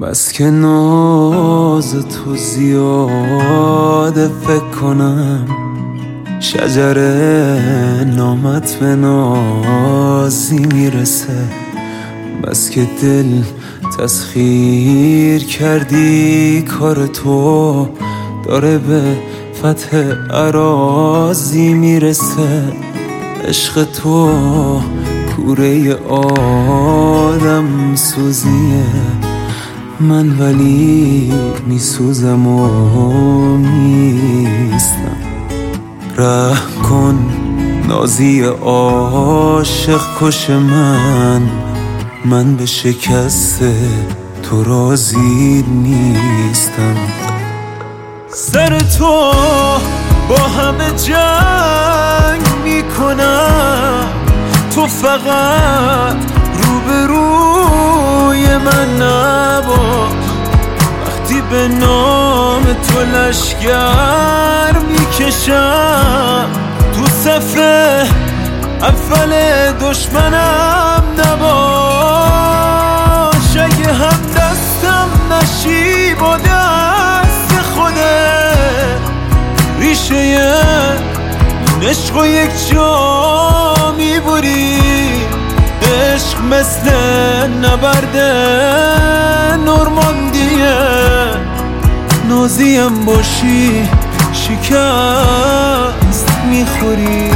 بس که ناز تو زیاده فکر کنم شجر نامت به نازی میرسه. بس که دل تسخیر کردی کار تو داره به فتح اراضی میرسه. عشق تو کوره آدم سوزیه، من ولی میسوزم و نیستم. رحم کن نازی عاشق کش من به شکست تو راضی نیستم. سر تو با همه جنگ میکنم، تو فقط روبروی من نباش. وقتی به نام تو لشگر میکشم، تو صف اول دشمنم نباش. اگه هم دستم نشی با دست خوده، ریشه این عشق و یک جا میبری. عشق مثل نبرد نورماندیه، نازیم باشی شکست میخوری.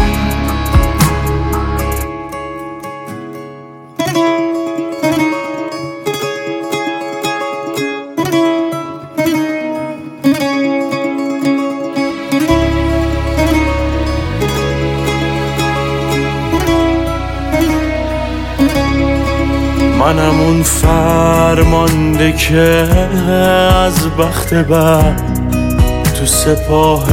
منم اون فرمانده که از بخت بد تو سپاه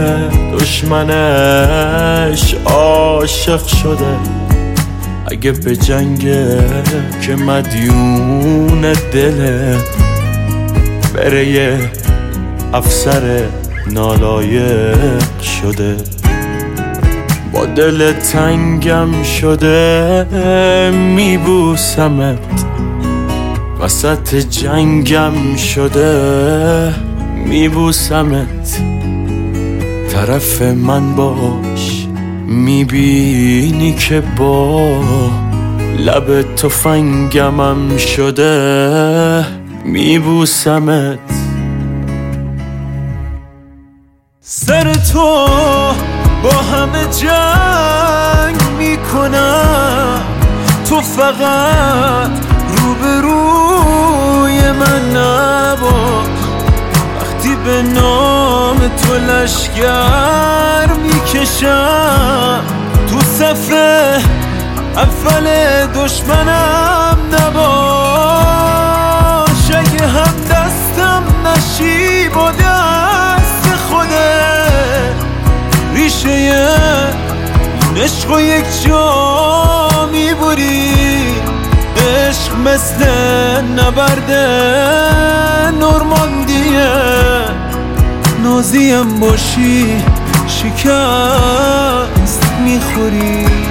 دشمنش عاشق شده. اگه به جنگه که مدیون دله، بره یه افسر نالایق شده. با دل تنگم شده میبوسمت، وسط جنگم شده میبوسمت. طرف من باش میبینی که با لب تفنگمم شده میبوسمت. سر تو با همه جنگ میکنم، تو فقط روبروی من نباش. وقتی به نام تو لشگر میکشم، تو صف اول دشمنم نباش. اگه هم دستم نشی با دست خوده، ریشه این عشق و یک جا میبری. عشق مثل نبرد نورماندیه، نازیم باشی شکست میخوری.